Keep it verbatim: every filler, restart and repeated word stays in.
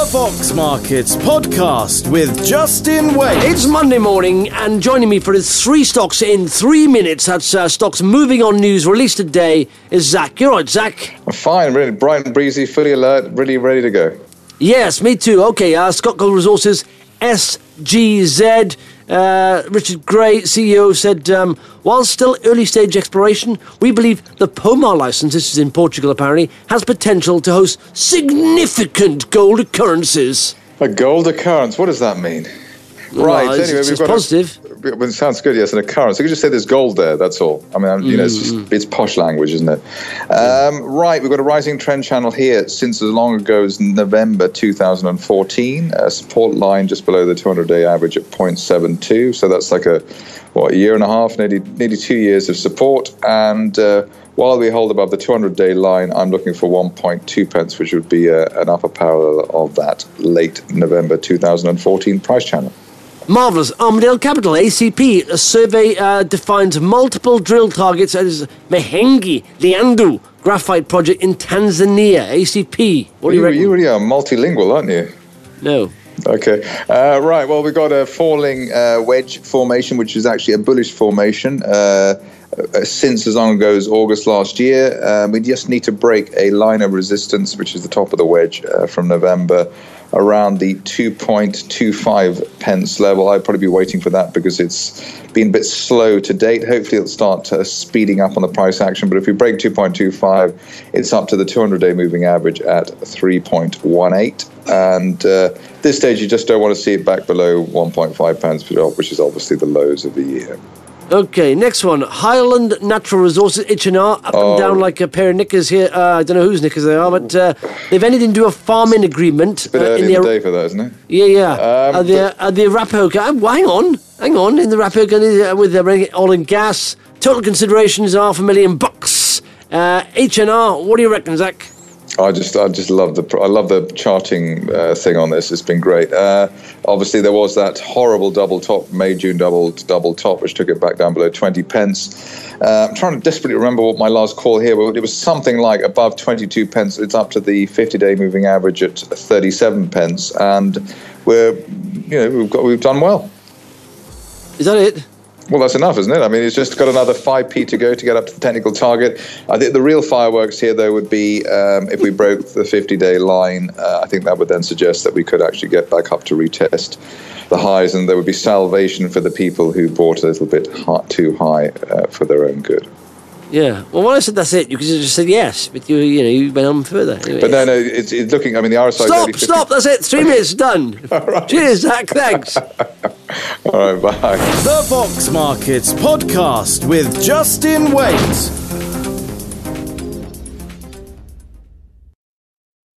The Fox Markets Podcast with Justin Wade. It's Monday morning, and joining me for his three stocks in three minutes, that's uh, stocks moving on news released today, is Zach. You're right, Zach? I'm fine, really bright and breezy, fully alert, really ready to go. Yes, me too. Okay, uh, Scott Gold Resources, S G Z. Uh, Richard Gray, C E O, said, um, while still early stage exploration, we believe the Pomar license, this is in Portugal apparently, has potential to host significant gold occurrences. A gold occurrence, what does that mean? Well, right, it's, anyway, it's we've got positive. A, it sounds good, yes, an occurrence. You could just say there's gold there, that's all. I mean, you know, it's just, it's posh language, isn't it? Um, right, we've got a rising trend channel here since as long ago as November two thousand fourteen. A support line just below the two hundred day average at zero point seven two. So that's like a, what, a year and a half, nearly, nearly two years of support. And uh, while we hold above the two hundred day line, I'm looking for one point two pence, which would be a, an upper parallel of that late November two thousand fourteen price channel. Marvellous. Armadale Capital, A C P. A survey uh, defines multiple drill targets as Mahenge Liandu graphite project in Tanzania. A C P. What do you, you reckon? You really are multilingual, aren't you? No. Okay. Uh, right. Well, we've got a falling uh, wedge formation, which is actually a bullish formation. Uh, since as long ago as August last year. Um, we just need to break a line of resistance, which is the top of the wedge uh, from November, around the two point two five pence level. I'd probably be waiting for that because it's been a bit slow to date. Hopefully it'll start uh, speeding up on the price action. But if we break two point two five, it's up to the two hundred day moving average at three point one eight. And uh, at this stage, you just don't want to see it back below one point five pence, which is obviously the lows of the year. Okay, next one. Highland Natural Resources, H and R, up oh. and down like a pair of knickers here. Uh, I don't know whose knickers they are, but uh, they've entered into a farming agreement. It's a bit uh, early in in the, the day for that, isn't it? Yeah, yeah. Um, uh, the, uh, the Arapaho, oh, hang on, hang on. In the Arapaho, uh, with the oil and gas, total consideration is half a million bucks. Uh, H and R, what do you reckon, Zach? I just, I just love the, I love the charting uh, thing on this. It's been great. Uh, obviously, there was that horrible double top, May June double double top, which took it back down below twenty pence. Uh, I'm trying to desperately remember what my last call here was. It was something like above twenty-two pence. It's up to the fifty day moving average at thirty-seven pence, and we're, you know, we've got, we've done well. Is that it? Well, that's enough, isn't it? I mean, it's just got another five p to go to get up to the technical target. I think the real fireworks here, though, would be um, if we broke the fifty day line. Uh, I think that would then suggest that we could actually get back up to retest the highs, and there would be salvation for the people who bought a little bit hot, too high uh, for their own good. Yeah. Well, when I said that's it, you could have just said yes, but you, you know, you went on further. Anyway, but no, no, it's, it's looking. I mean, the R S I. Stop! Stop! That's it. Three minutes done. Right. Cheers, Zach. Thanks. All right. Bye. The Fox Markets Podcast with Justin Wade.